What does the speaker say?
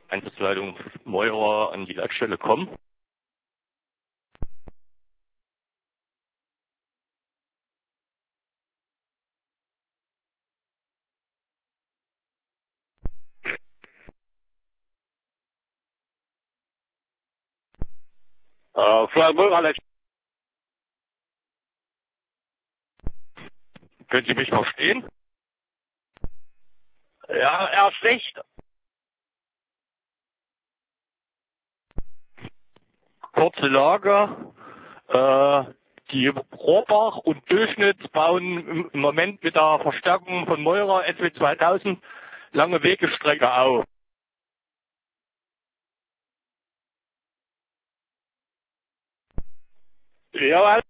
Einsatzleitung Meurer an die Leitstelle kommen. Frau Meurer, können Sie mich verstehen? Ja, eher schlecht. Kurze Lage. Die Rohrbach und Durchschnitt bauen im Moment mit der Verstärkung von Meurer SW 2000 lange Wegestrecke auf. Ja,